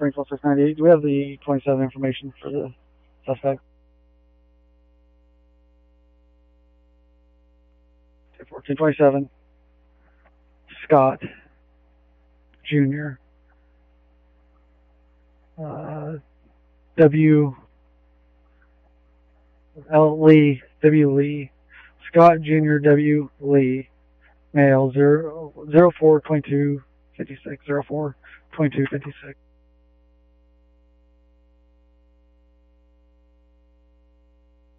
Springfield 698. Do we have the 27 information for the suspect? 1427. Scott Jr. W. Lee. Scott Jr. W. Lee. Male 042256. 042256.